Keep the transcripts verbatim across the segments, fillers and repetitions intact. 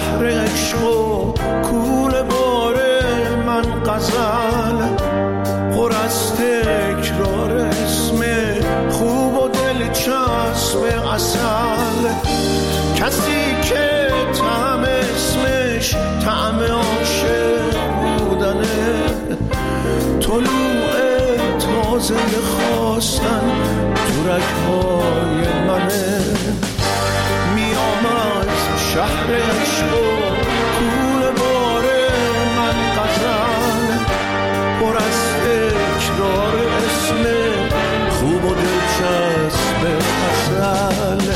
شهر عشق و کوله باره من غزل پر از تکرار اسم خوب و دلچسب عسل. کسی که طعم اسمش طعم عاشق بودنه، طلوع تازه خواستن تو رگ‌های منه. میام از شهر عشق و کوله باره من غزل پر از تکرار اسم خوب و دلچسب عسل.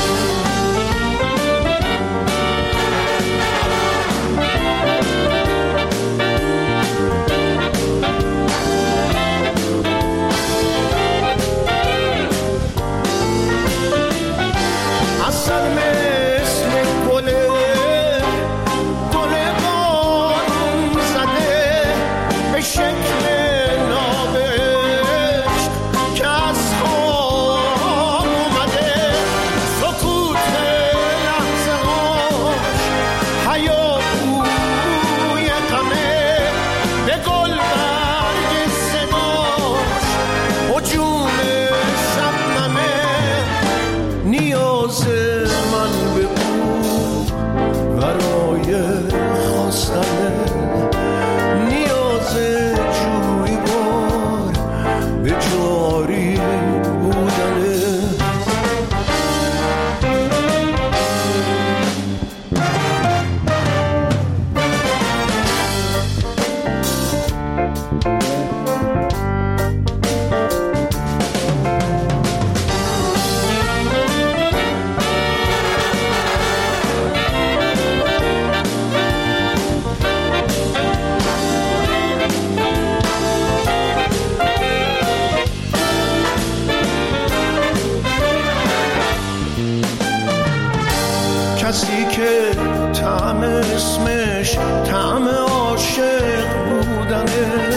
کسی که طعم اسمش طعم عاشق بودنه،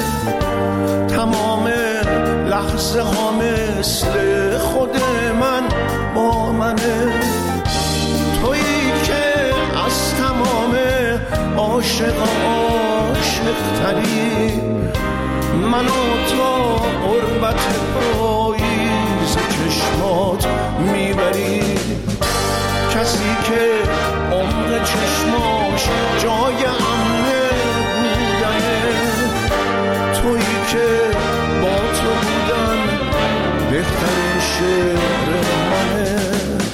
تمام لحظه ها مثل خود من با منه. تویی که از تمام عاشق عاشق تری، منو تا قربت پاییز چشمات میبری. کسی که عمق چشماش جای امنه بودنه، تویی که با تو بودن بهترین شعر منه.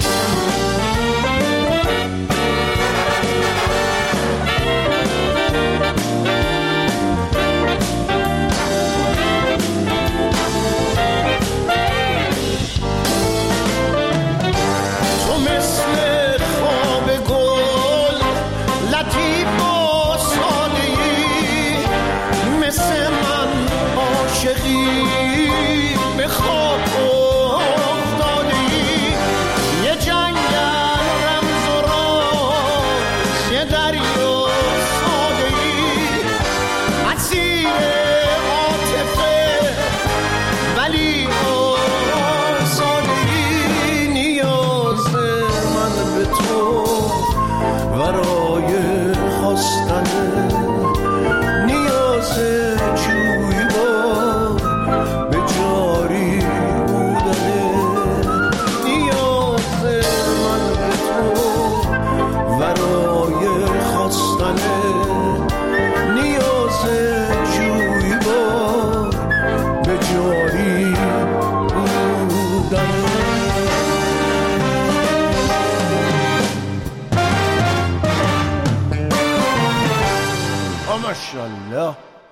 ماشاءالله.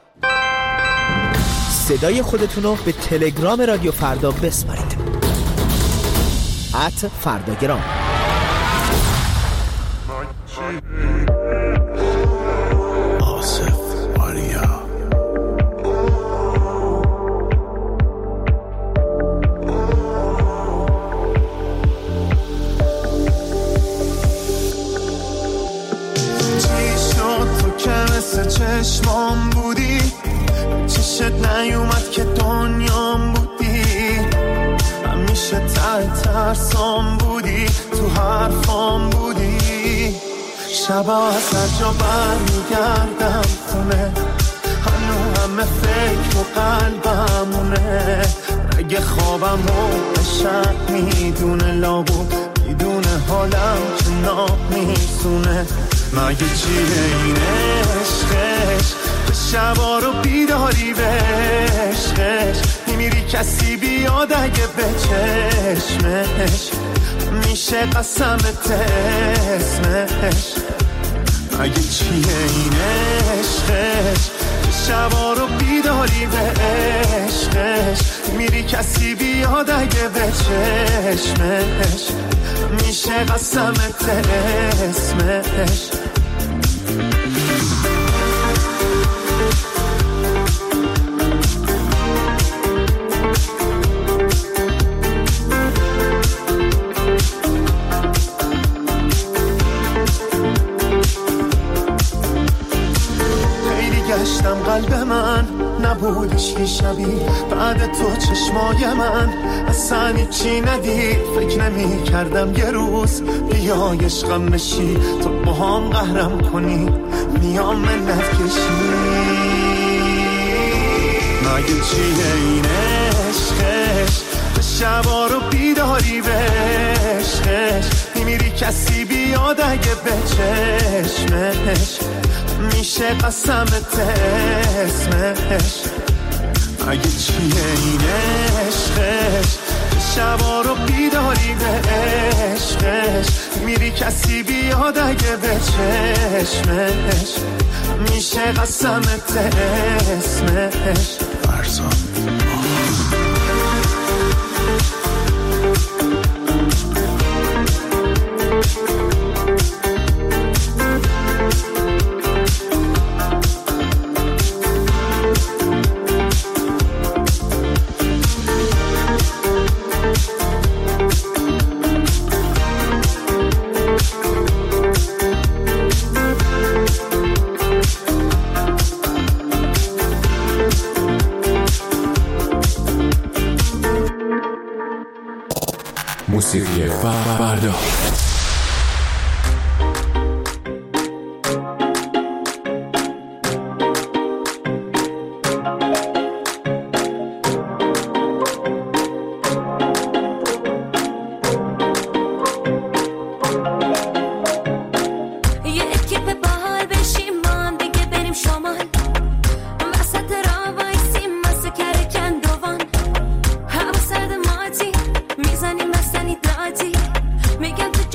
صدای خودتون رو به تلگرام رادیو فردا بسپارید. ات فرداگرام. آصف آریا. چشمام بودی، چشت نیومد که دنیام بودی، همیشه ته ترسام بودی، تو حرفام بودی. شبا از هر جا برمیگردم خونه، هنو همه فکر و قلبمونه. اگه خوابم و شب میدونه لابو میدونه حالم که ناب میسونه. مگه چیه این عشقش که شبا رو بیداری به عشقش میمیری کسی بیاد اگه به چشمش میشه قسمت اسمش. مگه چیه این عشقش که شبا رو بیداری به عشقش میری کسی بیاد اگه به چشمش میشه قسمت اسمش. گشتم قلب من نبودش که شبی بعد تو چشمای من اصلا چی ندید. فکر نمی کردم یه روز بیای عشقم بشی تو با هم قهرم کنی میام منت کشی. مگه چیه این عشقش به شبا رو بیداری به عشقش میمیری کسی بیاد اگه به چشمش میشه قسمت اسمش. مگه چیه این عشقش که شبا رو بیداری به عشقش میری کسی بیاد اگه به چشمش میشه قسمت اسمش. فرزان موسیقی فردا. میگم تو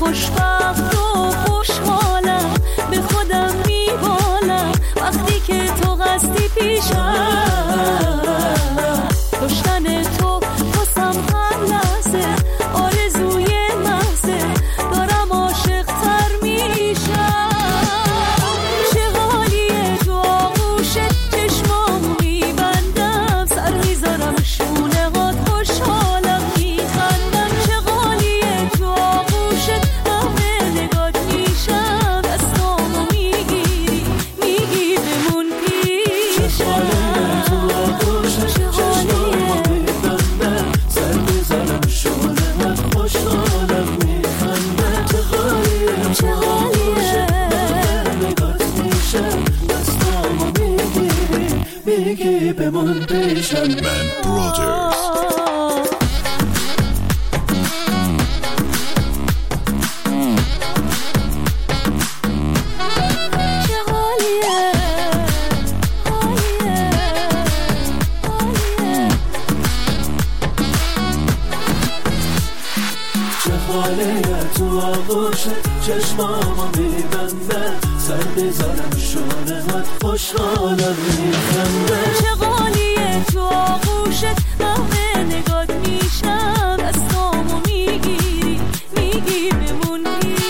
خوشبخت و خوشحالم، به خودم میبالم وقتی که تو قصدی پیشم. داشتن تو واسم هر لحظه آرزوی محضه، دارم عاشق تر میشم. چه حالیه تو آغوشت، چشمامو میبندم، سر میذارم شونه هات، خوشحالم میخندم. چه حالیه تو آغوشت، همه نگات میشم، دستامو میگیری میگی بمون پیشم. چه حالیه تو بمون پیشم. من برادرز. چه حالیه حالیه حالیه. چه حالیه تو آغوشت، چشمامو میبنده، سر بذارم شونه هات، خوشحالم میخنده. چه حالیه تو آغوشت، همه نگات میشم، دستامو میگیری میگی بمون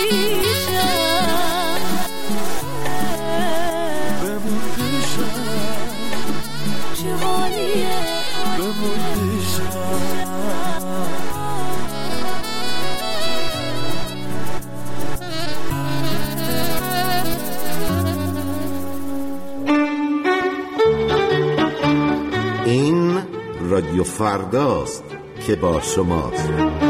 پیشم. بمون پیشم. چه حالیه بمون پیشم. این رادیو فرداست که با شماست.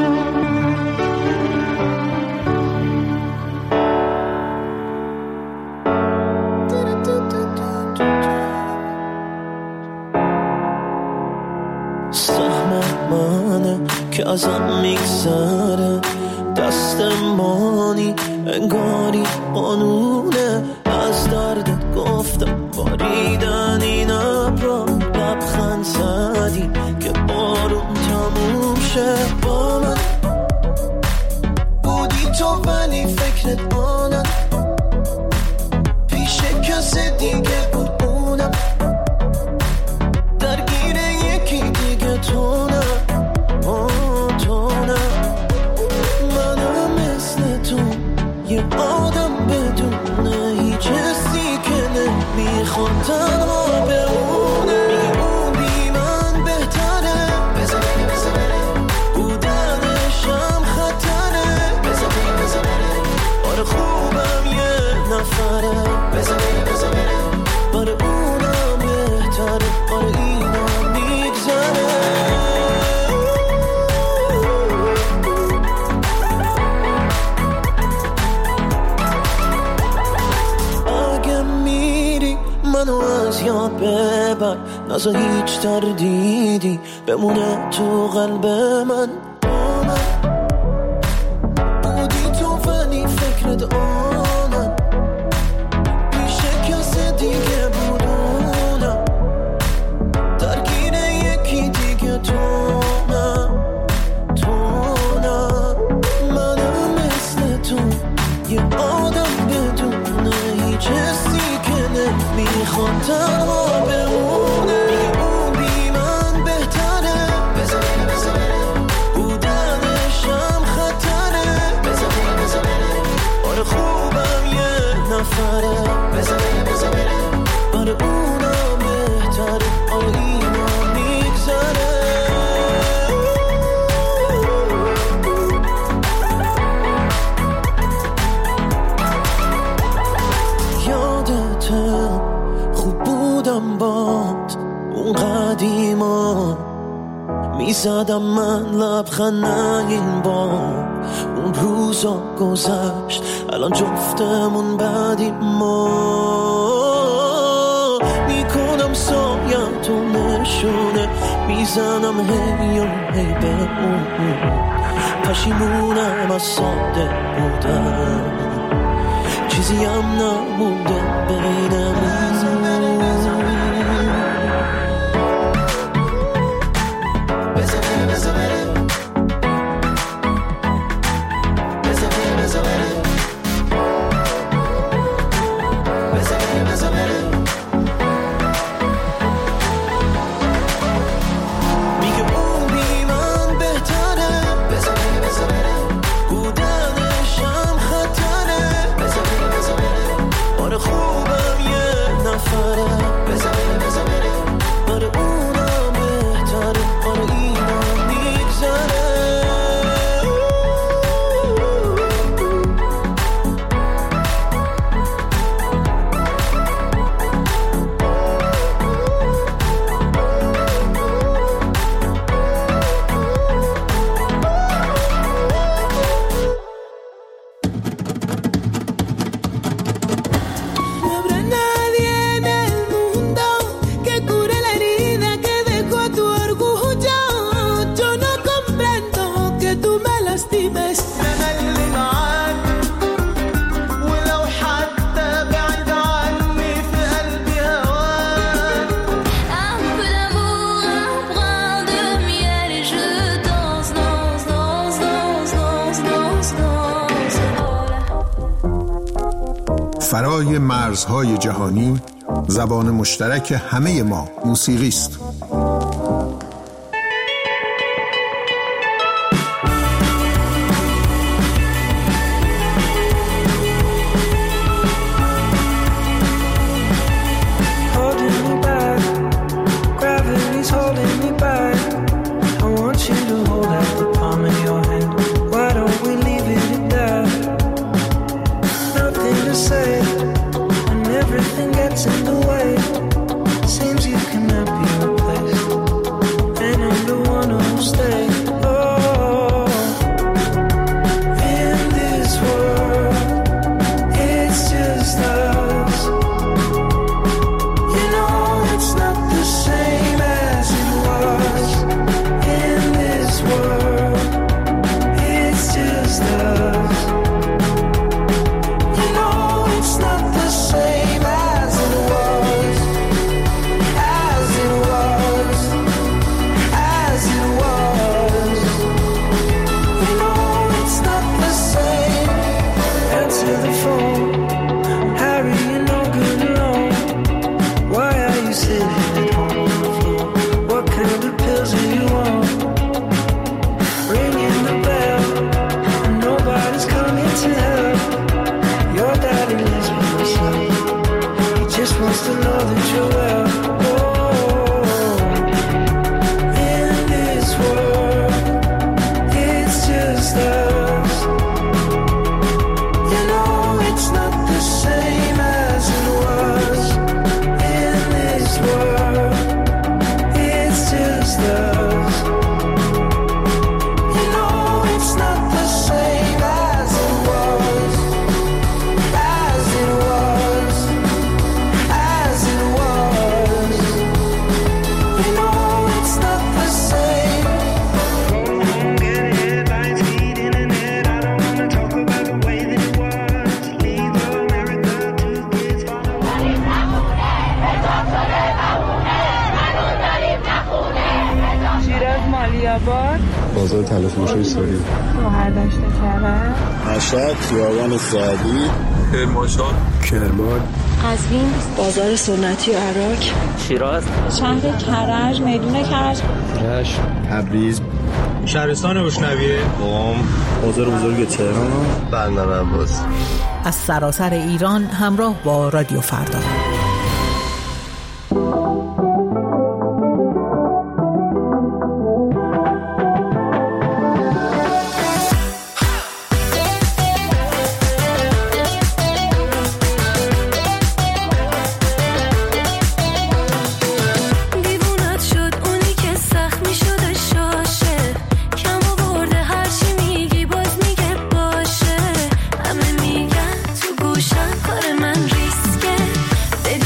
سهم منه که ازم میگذره، دست مانی انگاری قانونه. از دردت گفتم باریدن این ابرا، لبخند زدی که بارون تموم شه. با من بودی تو ولی فکرت آنم، پیش کسی دیگه بود اونم، درگیر یکی دیگه تو نه. آه تو نه. منم مثل تو یه آدم بدونه هیچ حسی که نمیخواد تنها بمونه. میگه اون بی من بهتره، بذار بره بذار بره، بودنشم خطره، بذار بره بذار بره. آره خوبم یه نفره، بذار بره بذار بره، آره اونم بهتره، آره اینم میگذره. منو از یاد ببر، نزا هیچ تردیدی بمونه تو قلب من. با من بودی تو ولی فکرت آنم، پیش کسی دیگه بودونم، درگیر یکی دیگه تو نه. تو نه. منم مثل تو یه آدم بدونه هیچ حسی میخواد تنها بمونه. میگه اون بی من بهتره، بذار بره بذار بره، بودنشم خطره، بذار بره بذار بره. آره خوبم یه نفره، بذار بره بذار بره، آره اونم بهتره، آره اینم میگذره. یادته خوب بودم باد اون قدیما، میزدم من لبخند این بار. اون روزا گذشت الان جفتمون بعدیم ما. میکنم سایتو نشونه، میزنم هی و هی به اون. پشیمونم از ساده بودم، چیزی هم نمونده بینمون. بزا بره بزا بره، بزا بره بزا فرای مرزهای جهانی زبان مشترک همه ما موسیقی است. بازار تلفروشی سوری شهردشت کرد مشهد خیابان سعدی کرمانشاه کرمان قزوین بازار سنتی و عراق شیراز شهر کرج میدون کرج رشت تبریز شهرستان بشنویه قم بازار بزرگ تهران بندر عباس از سراسر ایران همراه با رادیو فردا. Did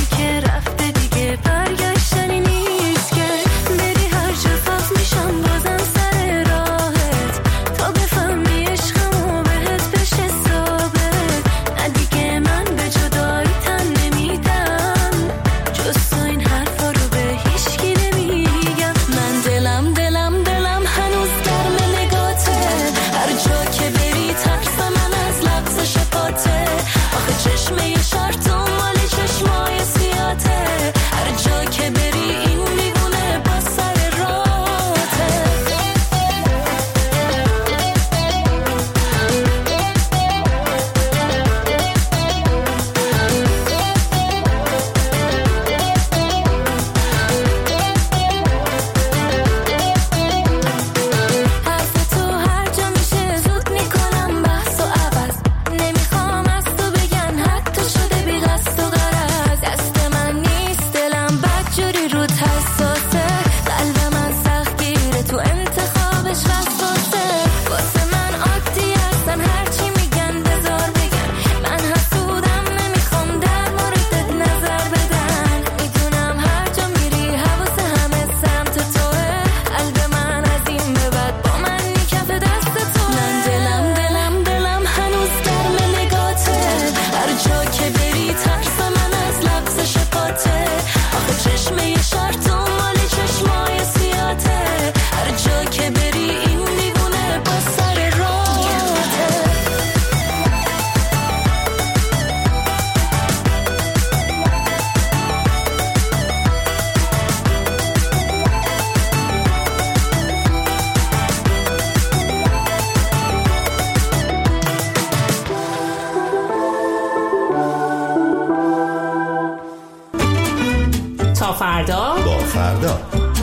فردا با فردا.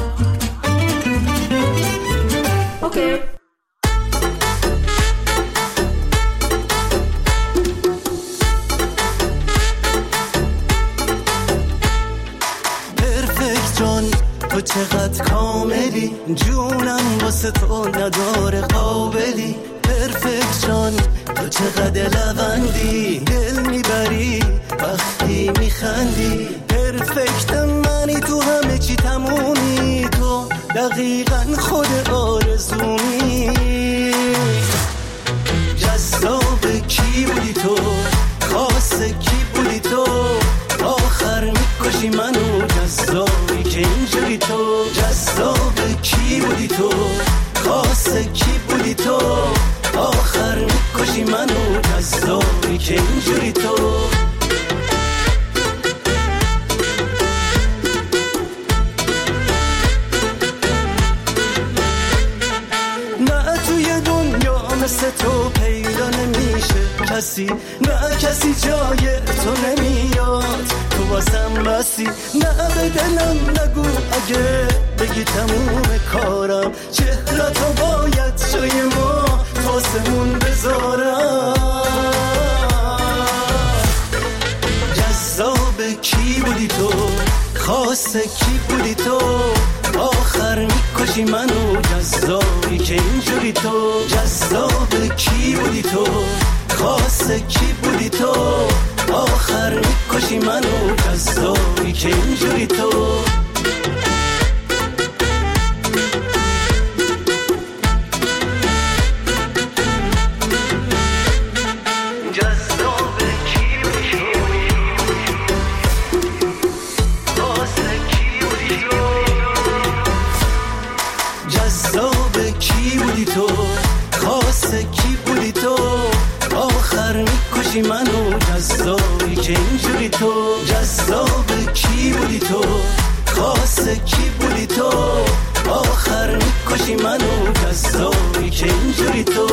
اوکی. پرفکت جان تو چقدر کاملی، جونم واسه تو نداره قابلی. پرفکت جان تو چقدر لبندی، دل میبری وقتی میخندی. پرفکت منی، تو همه چی تمومی، تو دقیقا خود آرزومی. جذاب کی بودی تو، خاص کی بودی تو، آخر میکشی منو جذابی که اینجوری تو. جذاب کی بودی تو، خاص کی بودی تو، آخر میکشی منو جذابی که اینجوری تو. نه توی دنیا مثل تو پیدا نمیشه کسی، نه کسی جای تو نمیاد، تو بازم بسی. نه به دلم نگو اگه بگی تموم کارم، چهرتو باید جای ما واسمون بذارم. جذاب کی بودی تو، خاص کی بودی تو، آخر میکشی منو جذابی که اینجوری تو. جذاب کی بودی تو، خاص کی بودی تو، آخر میکشی منو جذابی که اینجوری تو. منو جذابی که اینجوری تو. جذاب کی بودی تو، خاص کی بودی تو، آخر میکشی منو جذابی که اینجوری تو.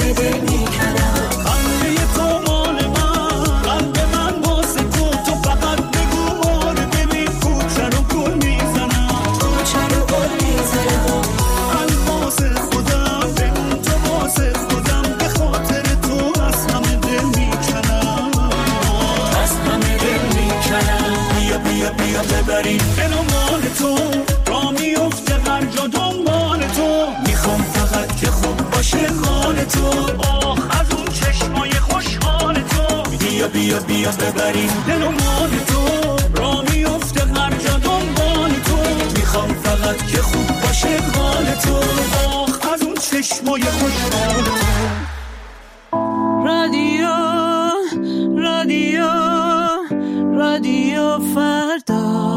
همه دل میکنم. خنده تو مال من، قلب من واسه تو، تو فقط بگو آره ببین کوچه رو گل میزنم، کوچه رو گل میزنم. الفاظ خودم بگو تو واسه خودم، به خاطر تو از همه دل میکنم، از همه دل میکنم. بیا بیا بیا ببریم دل و مال تو، را میفته هر جا دنبال تو. میخوام فقط که خوب باشه حال تو، آخ از اون چشمای خوشحال تو. بیا بیا بیا ببریم دل و مال تو، را میفته هر جا دنبال تو. میخوام فقط که خوب باشه حال تو، آخ از اون چشمای خوشحال تو. رادیو رادیو رادیو فردا.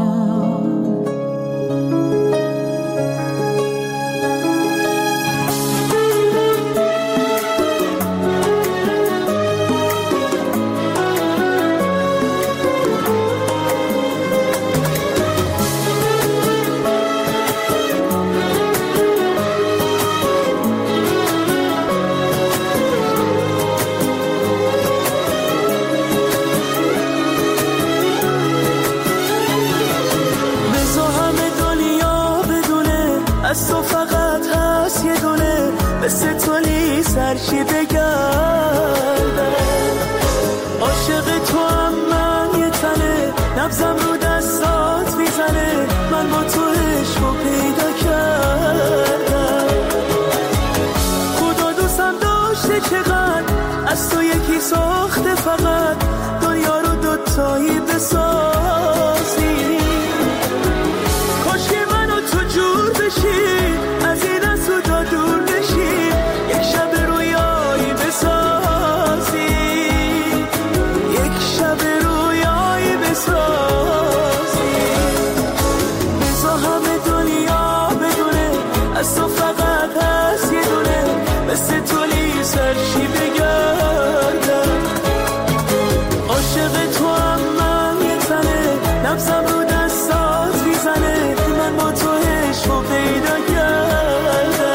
از تو فقط هست یه دونه، مثل تو لیسرشی بگردم. عاشق تو هم من یه تنه، نبزم رو دستات میزنه. من با تو عشقو پیدا کردم. خدا دوستم داشته چقدر، از تو یکی ساخته فقط، دنیا رو دوتایی بسازی. کاش که من و تو جور بشی، از این از تو تا دور بشی، یک شب رویایی بسازی، یک شب رویایی بسازی. بزا همه دنیا بدونه، از تو فقط هست یه دونه، مثل تو لیسرشی بگردم. عاشق تو هم من یه تنه، نبزم رو دستات میزنه. من با تو عشقو پیدا کردم.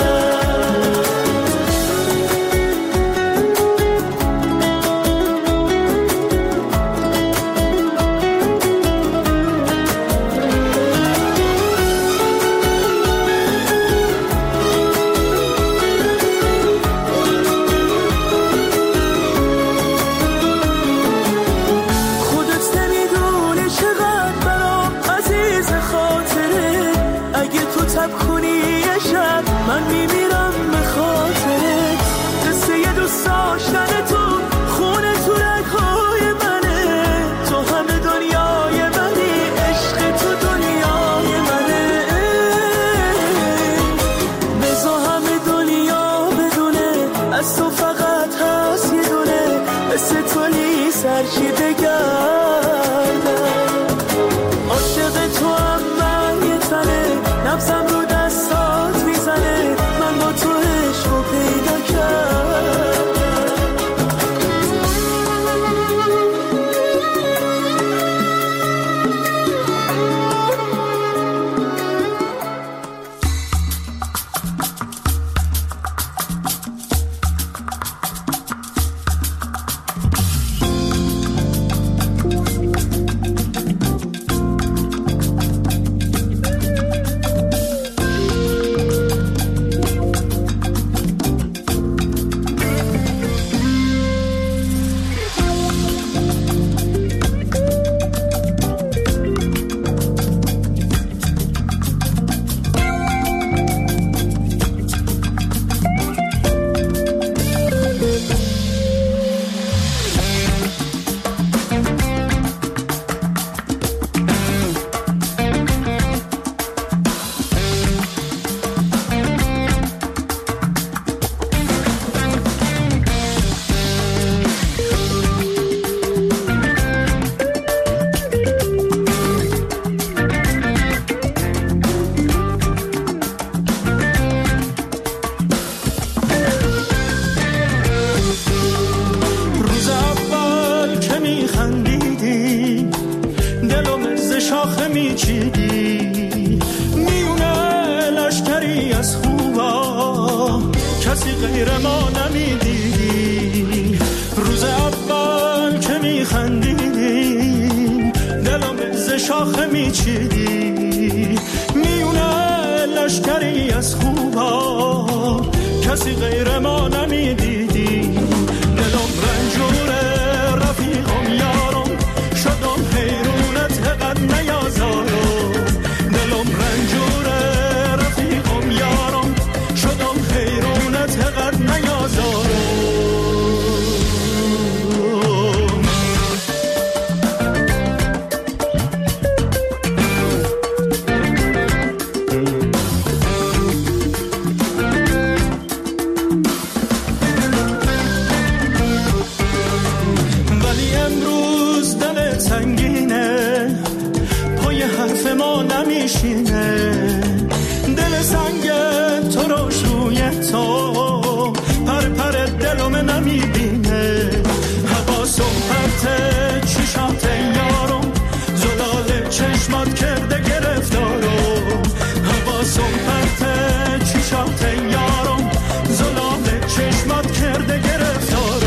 خودت نمیدونه چقدر برام عزیز خاطره. اگه تو تب کنی یه شب، من میمیرم به خاطرت. قصه یه دوست داشتن تو، خونه تو رگ‌های منه. تو همه دنیای منی، عشق تو دنیای منه. بزا همه دنیا بدونه، از تو فقط هست یه دونه، مثل تو لیسرشی بگردم. عاشق تو هم من یه تنه، نبزم رو دستات میزنه. من با تو عشقو پیدا کردم. پیچیدی میونه لشکری از خوبا، کسی غیر ما نمی خوبا کسی غیر ما نمیدیدی. دلم رنجوره رفیقم یارم شدم حیرونت هقد نیازارم. دلم رنجوره رفیقم یارم شدم حیرونت هقد نیازارم. دل سنگ تو روش روی تو پر پر دلم نمیبینه. حواسم پرته چشات یارم زلال چشمات کرده گرفتارم. حواسم پرته چشات یارم زلال چشمات کرده گرفتارم.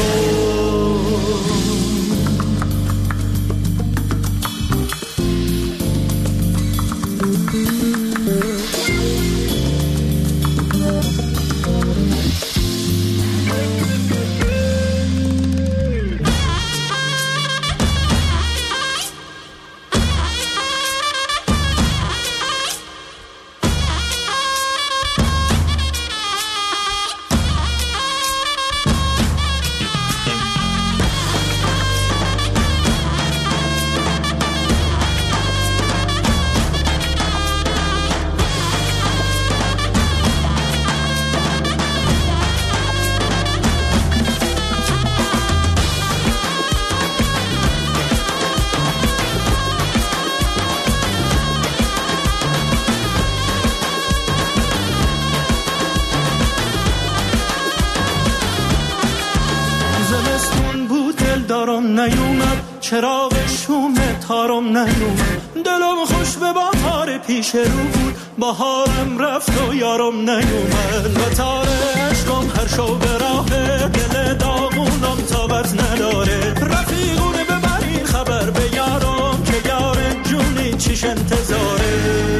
چراغ شوم تارم نیومد. دلم خوش به بهار پیش رو بود بهارم رفت و یارم نیومد. و تار عشقم هر شو به راه دل داغونم تابت نداره. رفیقونه ببرین خبر به یارم که یار جونی چیش انتظاره.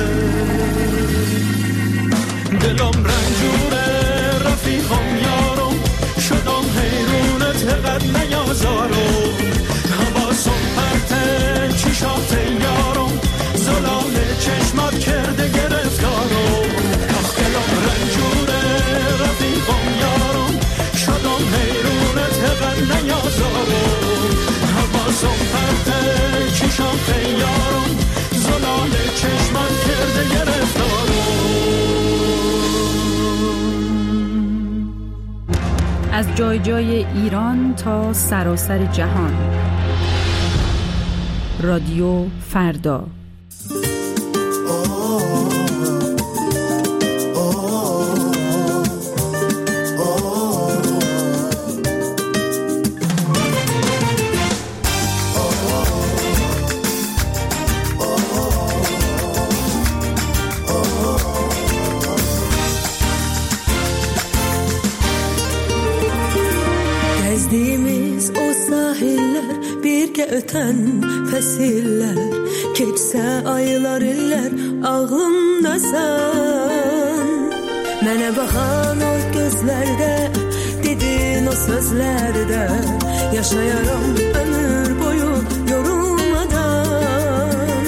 دلم رنجوره رفیقم یارم شدم حیرونت هقد نیازارم. حواسم پرته چشات یارم زلال چشمات کرده گرفتارم. آخ دلم رنجوره رفیقم یارم شدم حیرونت هقد نیازارم. حواسم پرته چشات یارم زلال چشمات کرده گرفتارم. از جای جای ایران تا سراسر جهان. رادیو فردا. Gezdiğimiz o sahiller birge öten fesiller. Keçsə aylar iller ağlımdasan. Mənə baxan o gözlərdə dedin o sözlərdə yaşayaram ömür boyu yorulmadan.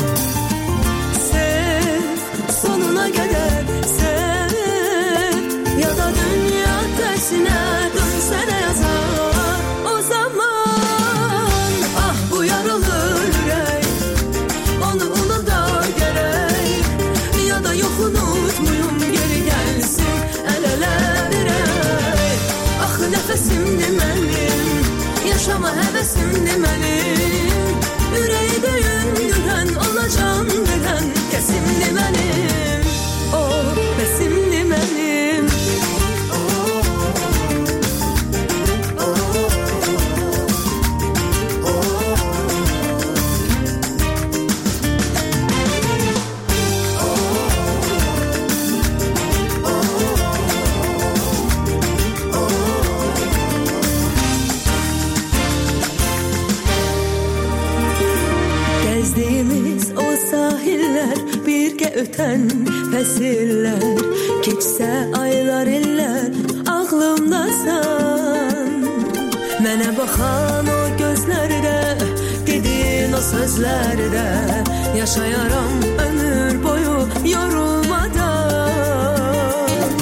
Sev sonuna qədər sev ya da dünya tersine dönsene yazar. O zaman ah bu yaralı yürek onu unuda gerek ya da yok unutmuyum geri gelsin el ele verek. Ah nefesimdi benim yaşama hevesimdi benim. Yüreği döyündüren ona can veren kesimdi benim. O besimdi benim. Gezdiğimiz o sahiller birge öten fesiller. Keçsə aylar illər ağlımdasan, mənə baxan o gözlərdə, dedin o sözlərdə, yaşayaram ömür boyu yorulmadan.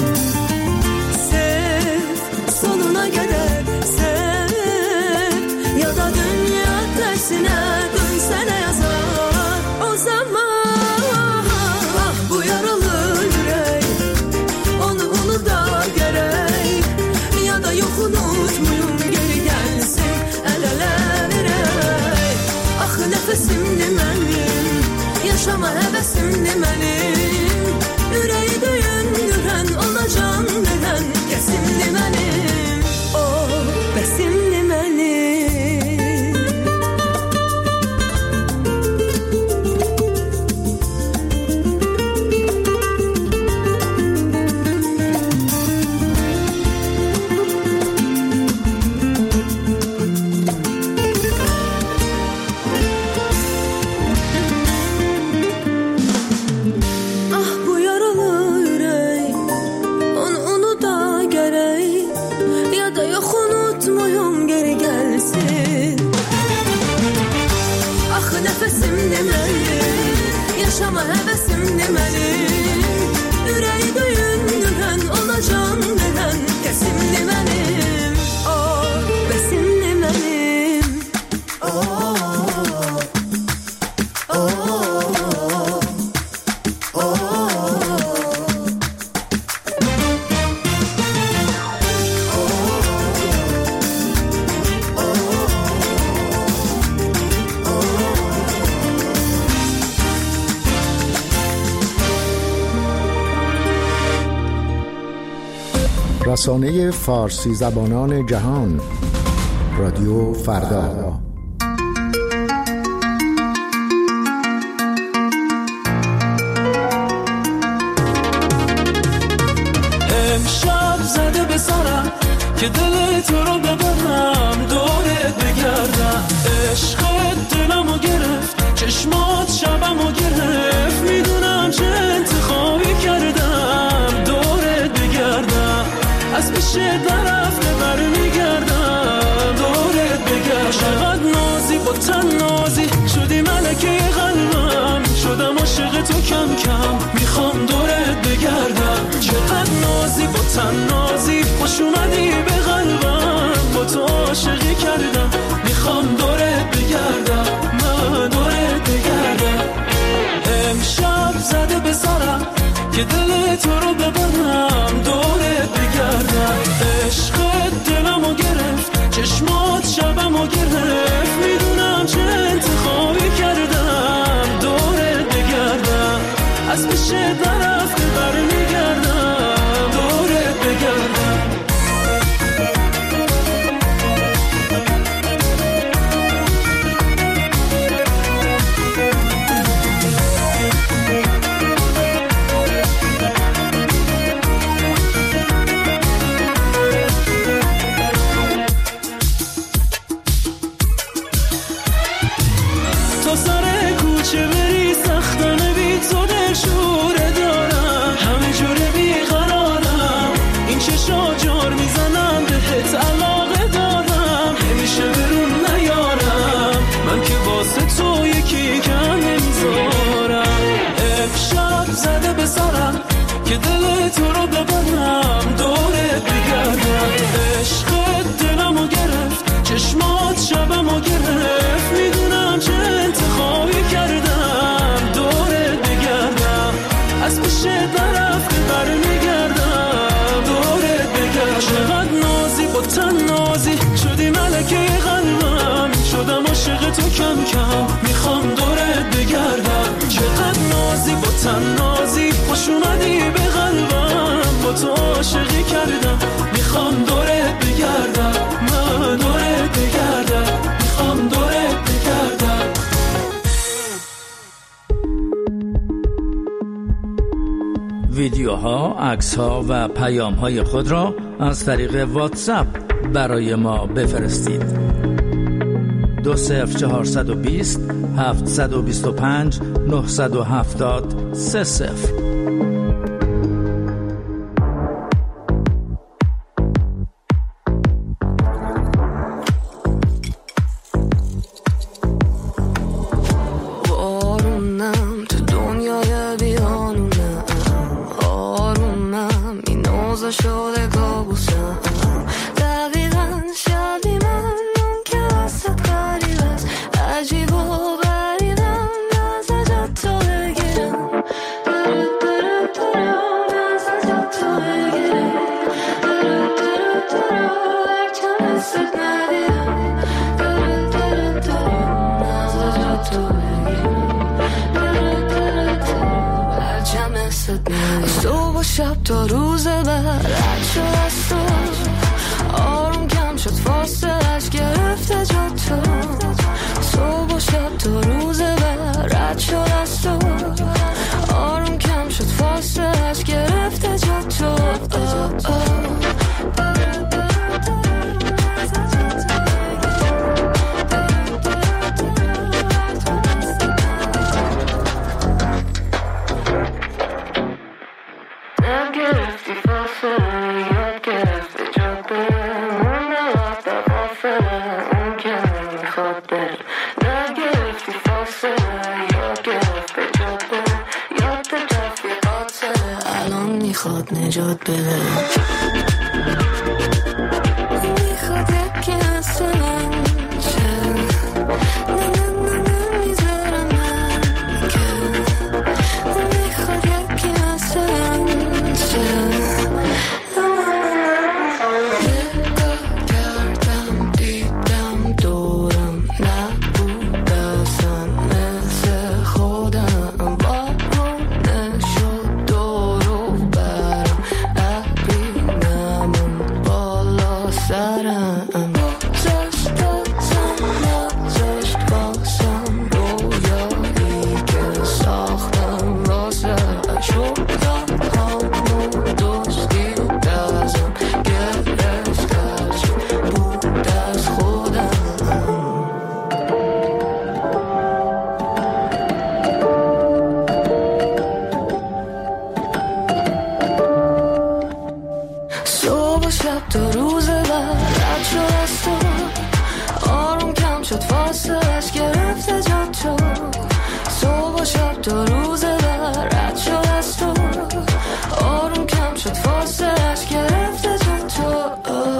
Sev, sonuna qədər sev, ya da dünya tərsinə dönsənə yazar o zaman. Ah bu yaralı yürək, onu unuda gerek, ya da yok unutmayım geri gelsin el ele verek. Ah nefesimdi benim, yaşama hevesimdi benim, yüreği döyündüren ona can veren kesimdi benim, o besimdi benim. Yaşama hevesim demelim, yüreği döyündüren ona can veren kesim demelim, o besim demelim, o o o رسانه فارسی زبانان جهان، رادیو فردا. امشب زده به سرم که دل تو رو ببرم، دورت بگردم. عشقت دلمو گرفت، چشمات شبمو گرفت، میدونم چه انتخابی کردم، دورت بگردم. از پیش درفته بر میگردم، دورت بگردم. چقدر نازی با تن نازی شدی ملکه قلبم، شدم عاشق تو کم کم، میخوام دورت بگردم. چقدر نازی با تن نازی خوش اومدی به قلبم، با تو عاشقی کردم، میخوام دورت بگردم، من دورت بگردم. امشب زده به سرم که دل تو رو ببرم، دورت بگردم. عشقت دلمو گرفت، چشمات شبمو گرفت، میدونم چه انتخابی کردم، دورت بگردم. از پیش درفته بر میگردم، دورت بگردم. که دل تو رو ببرم، دورت بگردم. عشقت دلمو گرفت، چشمات شبمو گرفت، میدونم چه انتخابی کردم، دورت بگردم. از پیش درفته بر میگردم، دورت بگردم. چقدر نازی با تن نازی شدی ملکه قلبم، شدم عاشق تو کم کم، میخوام دورت بگردم. چقدر نازی با تن نازی خوش اومدی به قلبم، با تو عاشقی کردم، میخوام دورت بگردم، من دورت بگردم، میخوام دورت بگردم. ویدیوها، عکس‌ها و پیام‌های خود را از طریق واتساپ برای ما بفرستید. دو صفر چهارصد و بیست هفتصد و بیست و پنج نهصد و هفتاد سه صفر. صبح و شب تا روز بعد رد شد از تو، آروم کم شد فاصلش گرفته جا تو. صبح و شب تا روز بعد رد شد از تو، آروم کم شد فاصلش گرفته جا تو. میخواد نجات بده، میخواد یکی از من شه، نه نه نه نمیذارم من که، میخواد یکی از من شه. نگاه کردم دیدم دورم نبود اصلا مثل خودم، بارونه شد دورو برم ابری نمون بالا سرم. گذاشت بازم نگذاشت بازم رویایی که ساختم واسه شد همون دوستی و دزم گرفت هرچی بود از خودم. صبح و شب تا روز بعد رد شد از تو، آروم کم شد فاصلش گرفته جا تو. صبح و شب تا روز بعد رد شد از تو، آروم کم شد فاصلش گرفته جا تو.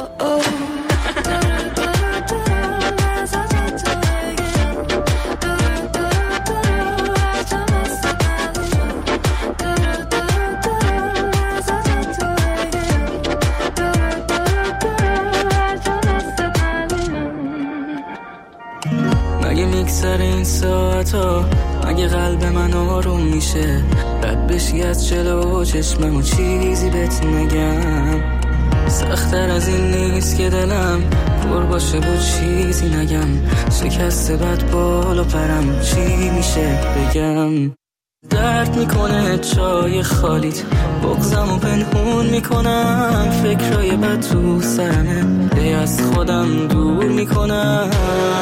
مگه میگذره این ساعت ها، مگه قلب من آروم میشه، رد بشی از جلو چشمم و چیزی بهت نگم. سخت‌تر از این نیست که دلم پر باشه و چیزی نگم، شکسته بد بالا پرم چی میشه بگم. درد میکنه چای خالیت، بغضم و پنهون میکنم، فکرای بد تو سرمه دی از خودم دور میکنم.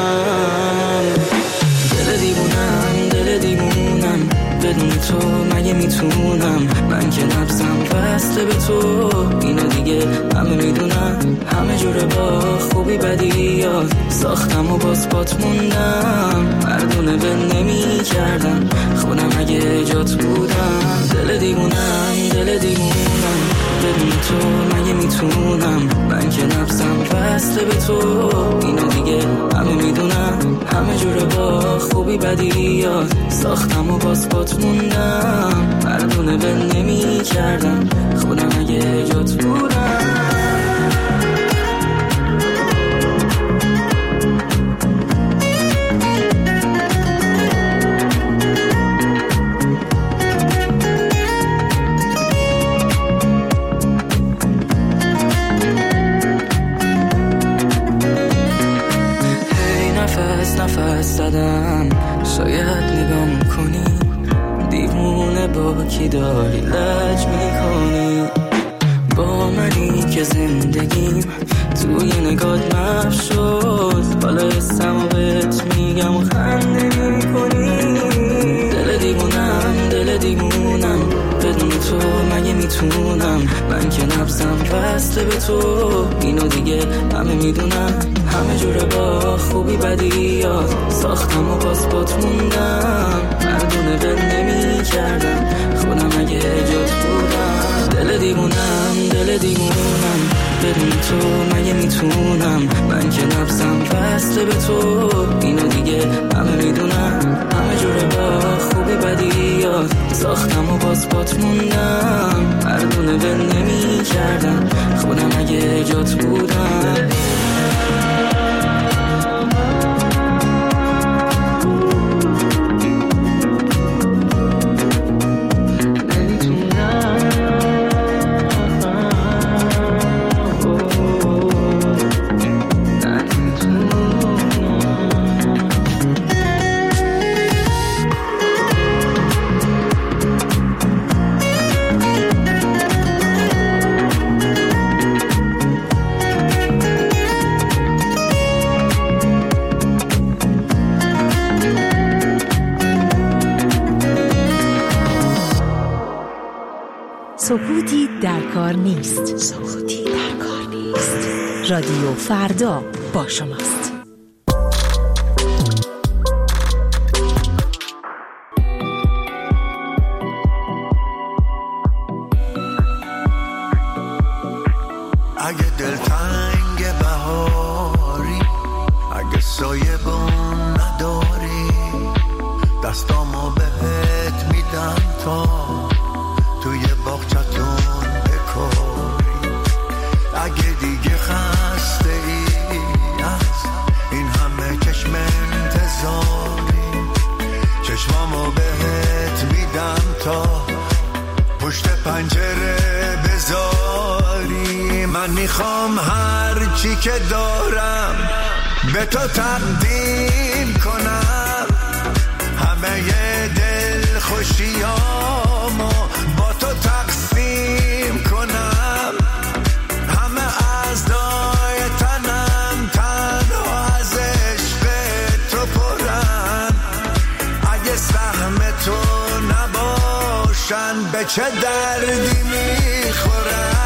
دل دیوونم دل دیوونم بدون تو مگه میتونم، من که نبضم بسته به تو، اینو دیگه همه میدونم. همه جوره با خوبی بدی یاد ساختم و باز بات موندم، مردونه به نمی کردم خودم اگه جات بودم. دل دیوونم دل دیوونم بدون تو مگه میتونم، من که نبضم بسته به تو، اینو دیگه همه میدونم. همه جوره با خوبی بدی یاد ساختم و باز بات موندم، مردونه به نمی کردم خودم اگه جات بودم. نفس زدم شاید نگام کنی، دیوونه با کی داری لج میکنی، با منی که زندگیم توی نگات محو شد، حالا اسمو بهت میگم و خنده میکنی. دل دیوونم دل دیوونم بدون تو مگه میتونم، من که نبضم بسته به تو، اینو دیگه همه میدونم. همه جوره با خوبی بدی یاد ساختم و باز بات موندم، مردونه به نمی کردم خودم اگه جات بودم. دل دیوونم دل دیوونم بدون تو مگه میتونم، من که نبضم بسته به تو، اینو دیگه همه میدونم. همه جوره با خوبی بدی یاد ساختم و باز بات موندم، مردونه به نمی کردم خودم اگه جات بودم. سکوتی در کار نیست. سکوتی در کار نیست. رادیو فردا با شماست. اگه دلتنگ بهاری، اگه سایه بون نداری، دستامو بهت میدم تا توی باغچتون بکاری. اگه دیگه خسته ای از این همه چشم انتظاری، چشمامو بهت میدم تا پشت پنجره بذاری. من میخوام هر چی که دارم به تو تقدیم کنم، همه دل خوشیامو با تو تقسیم کنم، همه اعضای تنم تنها از عشق تو پرن. اگه سهم تو نباشن به چه دردی میخورن؟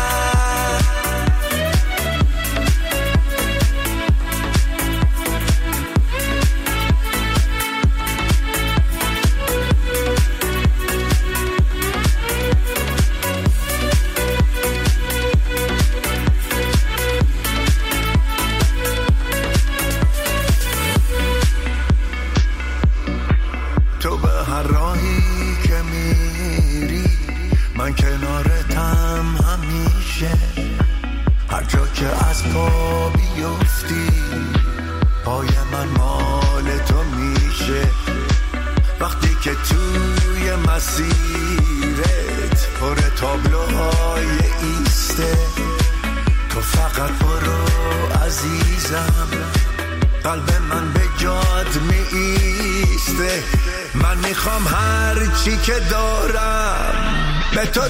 من کنارتم همیشه، هر جا که از پا بیفتی پای من مال تو میشه. وقتی که توی مسیرت پر تابلوهای ایسته، تو فقط برو عزیزم، قلب من به جات می ایسته. من میخوام هر چی که دارم به تو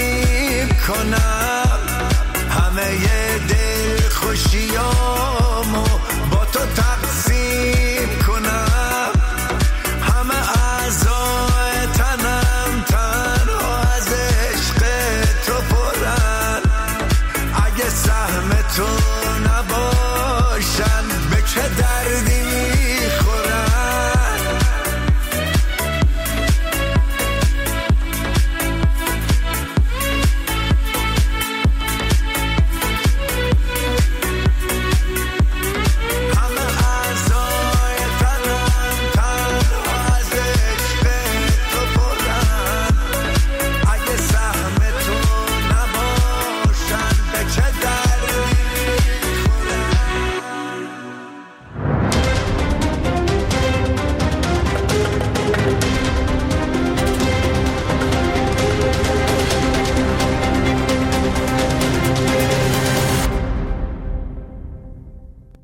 تقدیم کنم، همه دل خوشیامو